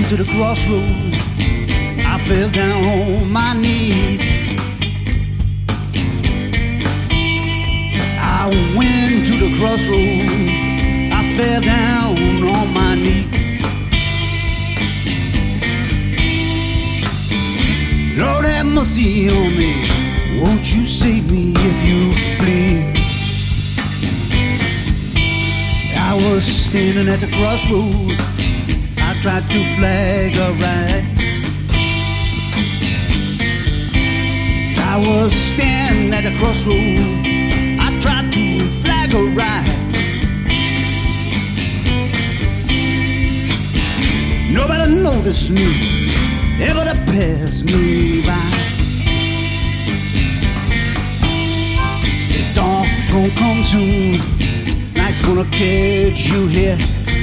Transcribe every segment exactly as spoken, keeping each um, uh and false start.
to the crossroads. I fell down on my knees. I went to the crossroads. I fell down on my knees. Lord, have mercy on me. Won't you save me if you please? I was standing at the crossroads. I tried to flag a right. I was standing at the crossroads. I tried to flag a right. Nobody noticed me. Everybody passed me by. The dawn gonna come soon. Night's gonna catch you here.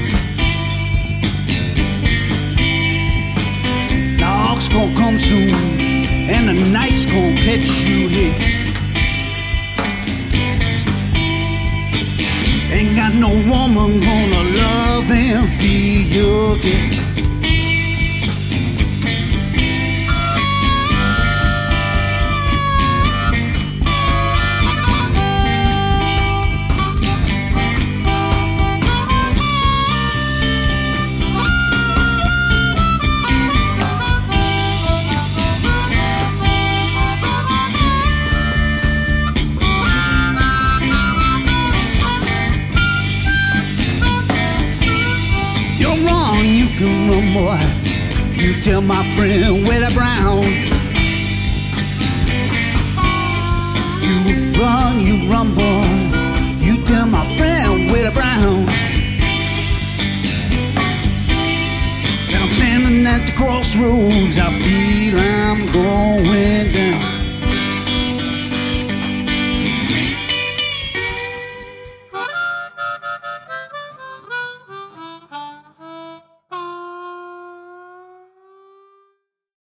Dog's gonna come soon, and the night's gonna catch you here. Ain't got no woman gonna love and feed you again. You can run, boy. You tell my friend Willie Brown. You run, you run, boy. You tell my friend Willie Brown. And I'm standing at the crossroads. I feel I'm going down.